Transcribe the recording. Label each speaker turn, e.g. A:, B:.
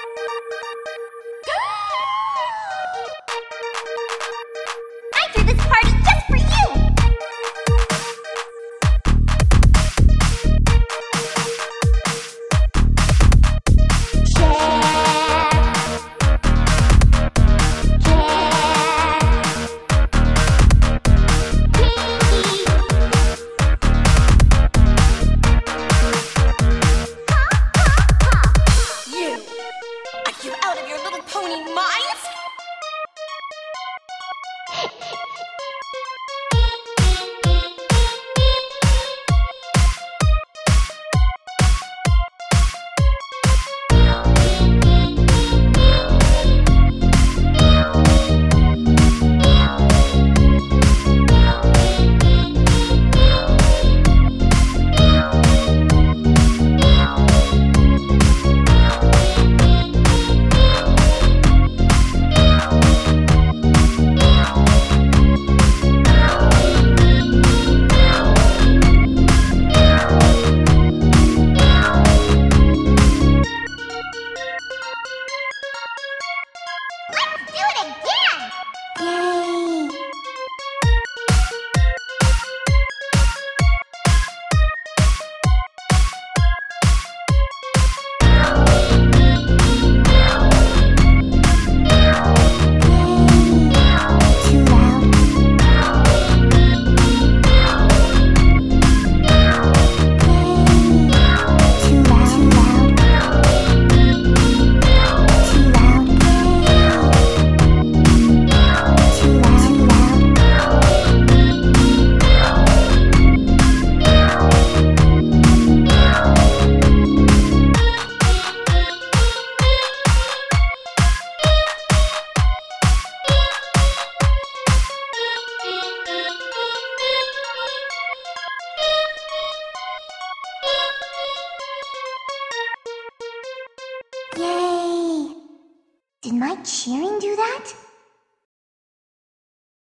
A: I threw this party just for you! You out of your little pony minds? Let's do it again! Yay! Too loud. Too loud. Too loud. Yay! Did my cheering do that?